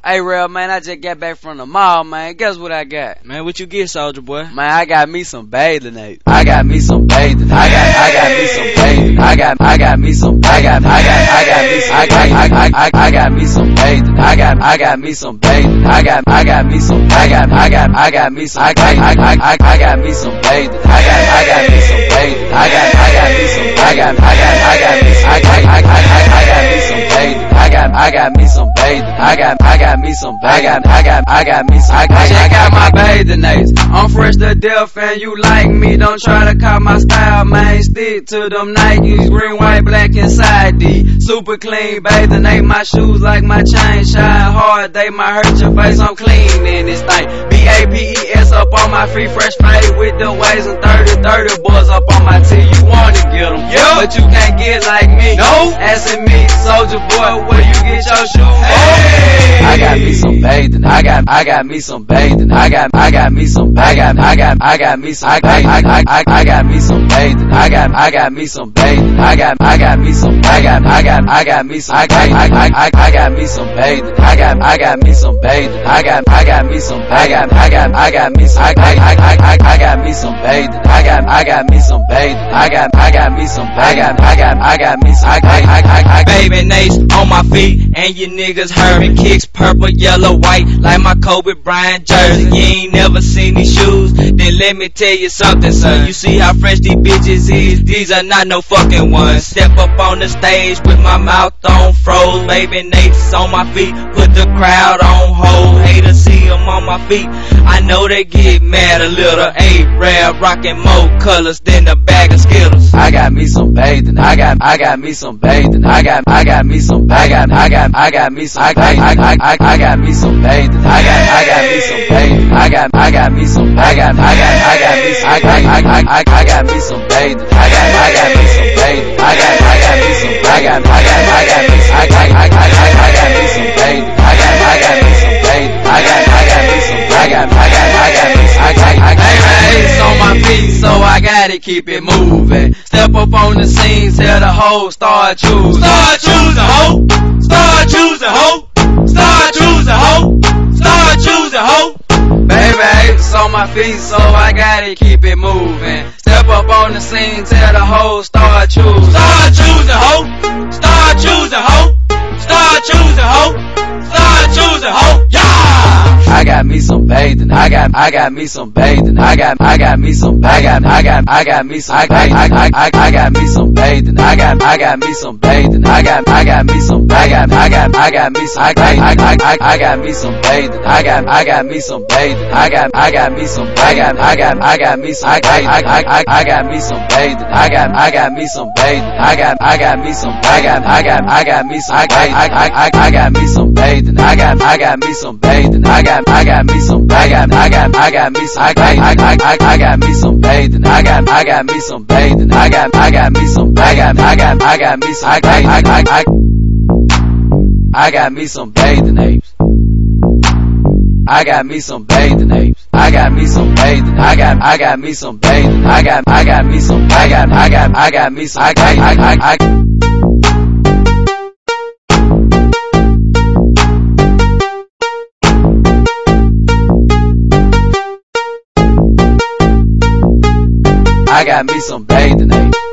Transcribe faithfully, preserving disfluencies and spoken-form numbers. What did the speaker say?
Hey, real man, I just got back from the mall, man. Guess what I got? Man, what you get, soldier boy? Man, I got me some bathing apes. I got me some bathing. I got, I got me some bathing. I got, I got me some. I got, I got, I got me some. I got, I, I, I, I got me some bathing. I got, I got me some bathing. I got, I got me some. I got, I got, I got me some. I got, I, I, I, I got me some bathing. I got, I got me some bathing. I got, I got me some. I got, I got, I got me some. I got, I, I, I, I got me some bathing. I got, I got me some bathing. I got, I got me some. I got, I got, I got me some. I got, check out my bathing apes. I'm fresh to death and you like me. Don't try to copy my style, man. Stick to them Nikes, green, white, black, inside D. Super clean bathing ape. My shoes like my chain shine hard. They might hurt your face. I'm clean in this thing. B A P E S up on my free fresh fade with the waves and thirty thirty boys up on my T. You wanna get them, yeah, but you can't get like me. No, asking me, soldier boy, where you get your shoes? Hey. I got me some bathing. I got, I got me some bathing. I got, I got me some. I got, I got, I got me some. I, I, I, I, I got me some bathing. I got, I got me some bathing. I got, I got me some. I got, I got, I got me some. I, I, I, I, I got me some bathing. I got, I got me some bathing. I got, I got me some. I got, I got, I got me some. I, I, I, I, I got me some bathing. I got, I got me some bathing. I got, I got me some. I got, I got, I got me some. I, I, I, I, baby Nace on my feet, and you niggas heard me. Kicks purple, yellow, white, like my Kobe Bryant jersey. You ain't never seen these shoes, then let me tell you something, son. You see how fresh these bitches is? These are not no fucking ones. Step up on the stage with my mouth on froze. Baby Nace on my feet, put the crowd on hold. Haters see them on my feet, I know they get mad a little. A-Rab rockin' more colors than a bag of Skittles. I got me some bathing. I got, I got me some bathing. I got, I got me some. I got, I got, I got me some. I, I, I, I, I got me some bathing. I got, I got me some bathing. I got, I got me some. I got, I got, I got me some. I, I, I, I, I got me some bathing. I got, I got me some bathing. I got, I got me some. I got, I got, I got me some. I, I, I, I, I got me some bathing. I got, I got me some bathing. I got, I got me some. I got, I got, I got me some. I, I, I, I, It's on my feet, so I gotta keep it moving. Step up on the scene, tell the hoe start choosing. Start choosing, ho. Start choosing, ho. Start choosing, ho. Start choosing, ho. Baby, it's on my feet, so I gotta keep it moving. Step up on the scene, tell the hoe start choosing. Start choosing, ho. Start choosing, ho. Start choosing, ho. Start choosing, ho. Yeah. I got me some bathing. I got, I got me some bathing. I got, I got me some. I got, I got, I got me some. I, I, I, I, I got me some bathing. I got, I got me some bathing. I got, I got me some. I got, I got, I got me some. I, I, I, I, I got me some bathing. I got, I got me some bathing. I got, I got me some. I got, I got, I got me some. I, I, I, I, I got me some bathing. I got, I got me some bathing. I got, I got me some. I got, I got, I got me some. I, I, I, I, I got me some bathing. I got, I got me some bathing. I got, I got me some. I got, I got, I got me some. I, I, I, I, I got me some bathing. I got, I got me some bathing. I got, I got me some. I got, I got, I got me some. I, I, I, I, I got me some bathing apes. I got me some bathing apes. I got me some bathing. I got, I got me some bathing. I got, I got me some. I got, I got, I got me some. I, I, I, I, I. I got me some bathing apes.